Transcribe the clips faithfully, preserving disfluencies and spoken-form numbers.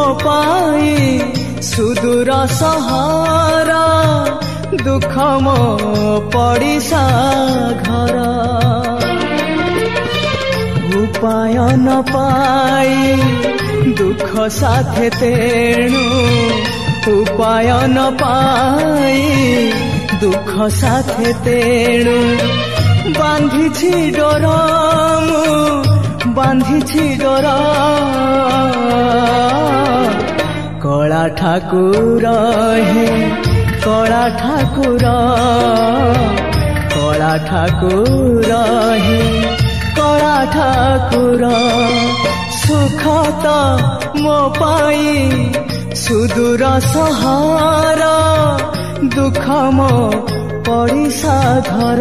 पाई सुदूर सहारा दुख मो पड़िसा घर उपाय न पाई दुख साथे तेणु उपाय न पाई दुख साथे तेणु बांधिछि डोर मु बांधिछि डोर कला ठाकुर हे कला ठाकुर कला ठाकुर हे कला ठाकुर सुख तो मो पाई सुदूर सहारा दुख मो पड़िसा घर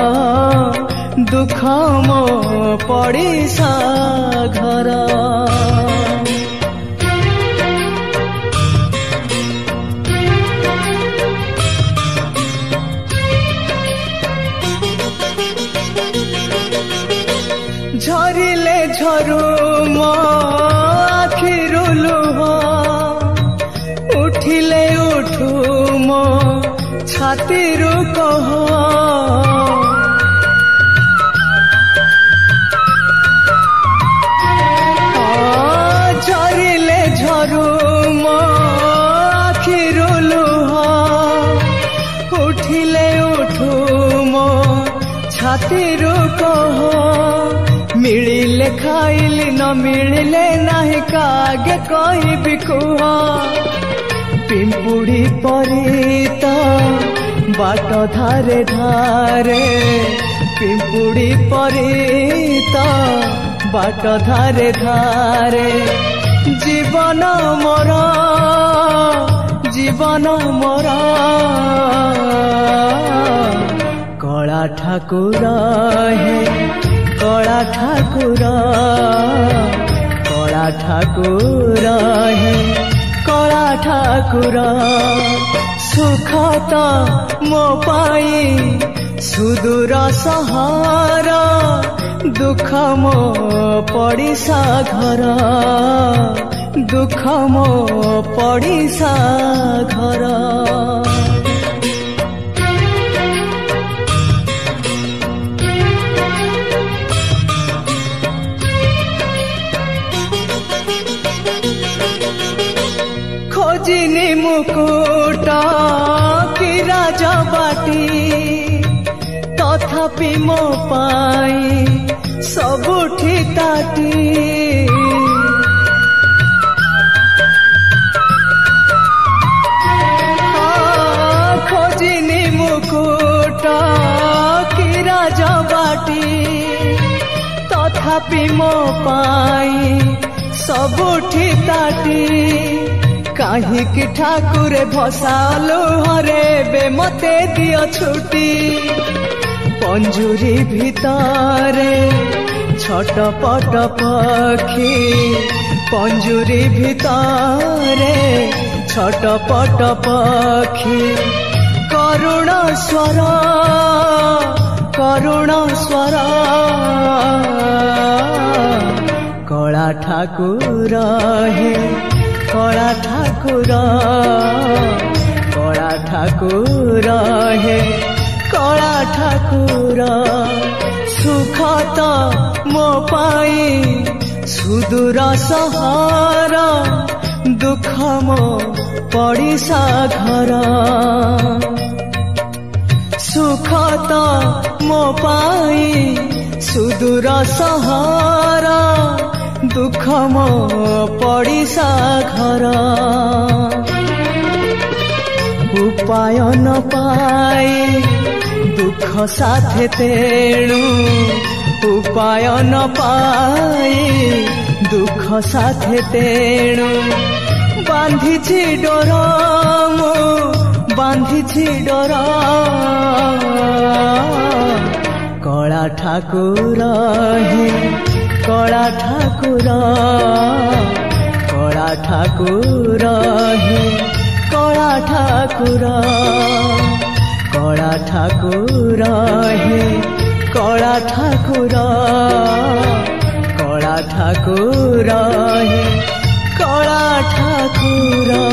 दुख मो पड़िसा घर झरिले झरु मो आखिरु लुह उठिले उठु मो छातीरु कह झरिले झरु मो आखिरु लुह उठिले उठु मो छातीरु कह मिलिले खाइली न मिलिले नाही कागे कहबी कुह पिंपुड़ी परित बाट धारे धारे पिंपुड़ी परित बाट धारे धारे जीवन मोर जीवन मोर कला ठाकुर हे कला ठाकुर कला ठाकुर हे कला ठाकुर सुख तो मो पाई सुदूर सहारा दुख मो पड़िसा घर दुख मो पड़िसा घर खोजिनी मुकुट कि राजबाटी तथापि मो पाई सबुठी ताटी खोजिनी मुकुट कि राजबाटी तथापि मो पाई सबुठी ताटी काहे कि ठाकुर भसालो हरे बे मते दियो छुटी पंजुरी भितरे छटपट पक्षी पंजुरी भितरे छटपट पक्षी करुण स्वर करुण स्वर कला ठाकुर हे कला ठाकुर कला ठाकुर हे कला ठाकुर सुख तो मो पाई सुदूर सहारा दुख मो पड़िसा घर सुख तो मो पाई सुदूर सहारा दुख मो पड़िसा घर उपाय न पाई दुख साथे तेणु उपाय न पाई दुख साथे तेणु बांधिछि डोर मो बांधिछि डोर कला ठाकुर हे कला ठाकुर कला ठाकुर हे कला ठाकुर कला ठाकुर हे कला ठाकुर कला ठाकुर हे कला ठाकुर। ठाकुर